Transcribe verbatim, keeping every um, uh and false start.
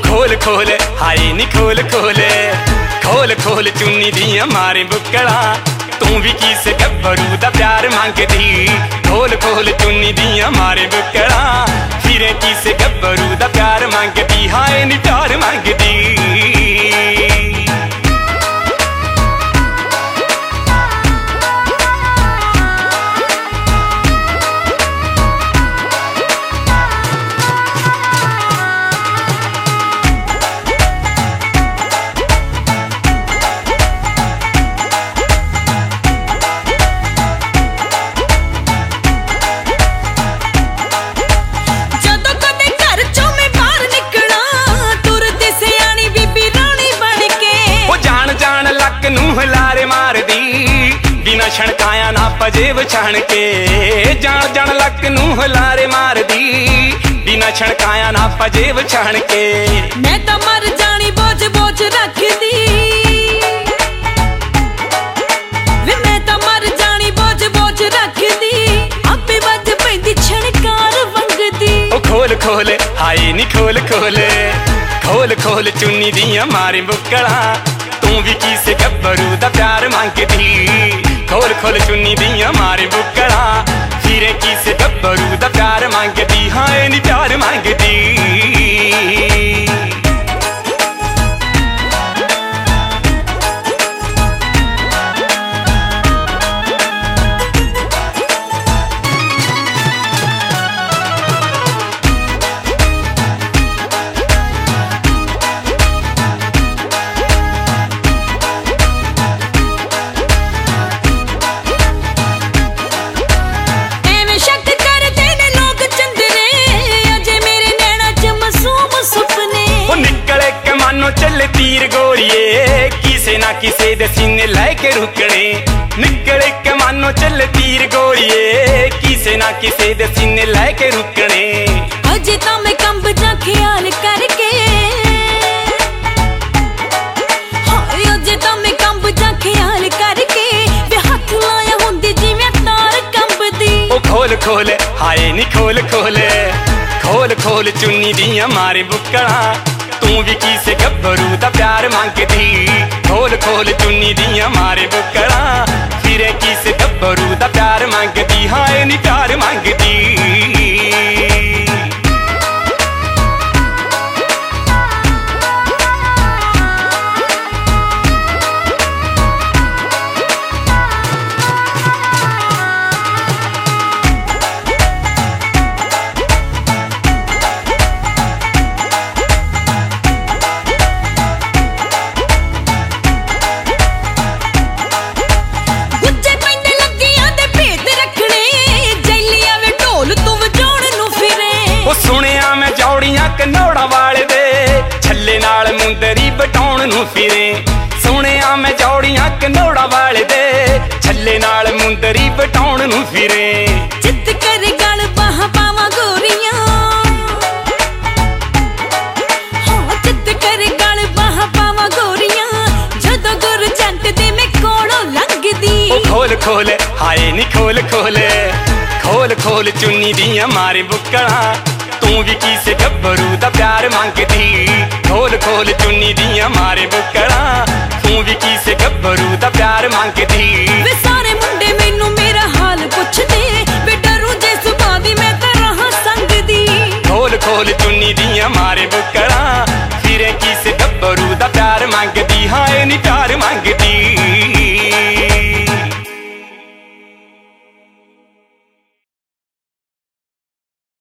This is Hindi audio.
खोल खोल हाय नी खोल खोल खोल खोल चुन्नी दियां मारे बुक्कड़ा तू भी किस गब्बरू दा प्यार मंगदी। खोल खोल चुन्नी दियां मारे बुक्कड़ा फिर किस गब्बरू दा प्यार मंगदी। हाय नी प्यार मंगदी। लारे मार दी बिना छणकाया ना पजेब छाण के। जान जान लक नूं लारे मार दी बिना छणकाया ना पजेब छाण के। मैं तो मर जानी बोझ बोझ रख दी वे मैं तो मर जानी बोझ बोझ रख दी आपे बज पैंदी छणकार वंगदी। ओ खोल खोल हाय नी खोल खोल खोल खोल चुन्नी दियां मारे बुक्कड़ा तू भी किस गब्बरू दा प्यार मंगदी। खोल खोल चुन्नी दियां मारे बुक्कड़ा फिर किस गब्बरू दा प्यार मंगदी। हाय नी प्यार मंगदी। चल तीर गोरिए किसे ना किसे दे सीने लैके रुकने। निकले के मानो चल तीर गोरिए किसे ना किसे दे सीने लैके रुकने। अजे तो मैं कंब जा ख्याल करके हाय अजे तो मैं कंब जा ख्याल करके वे हाथ लाया हुंदी जिवें तार कंबदी। ओ खोल खोल हाय नी खोल खोल खोल खोल चुन्नी दियां मारे बुक्कड़ा तू भी किस गब्बरू दा प्यार मंगदी। खोल खोल चुन्नी दियां मारे बुक्कड़ा फिर किस गब्बरू दा प्यार मंगदी। हाय नी प्यार मंगदी। सुनिया मैं जौड़ियां कनौड़ा वाले दे छल्ले नाल मुंदरी बटाउण नूं फिरे। सुनिया मैं जौड़ियां कनौड़ा वाले दे छल्ले नाल मुंदरी बटाउण नूं फिरे। चित कर गल बाह पावा गोरियां हाँ चित कर गल बाह पावा गोरियां जदों गुर जंट दे मैं कोलों लंघदी। ओ खोल खोल हाय नी खोल खोल खोल खोल चुन्नी दियां मारे बुक्कड़ा तू भी किस गब्बरू दा प्यार मंगदी। खोल खोल चुन्नी दियां मारे बुक्कड़ा तू भी किस गब्बरू दा प्यार मंगदी। वे सारे मुंडे मैनू मेरा हाल पुछदे वे डरू जे सुभा दी मैं तां रहां संग दी। खोल खोल चुन्नी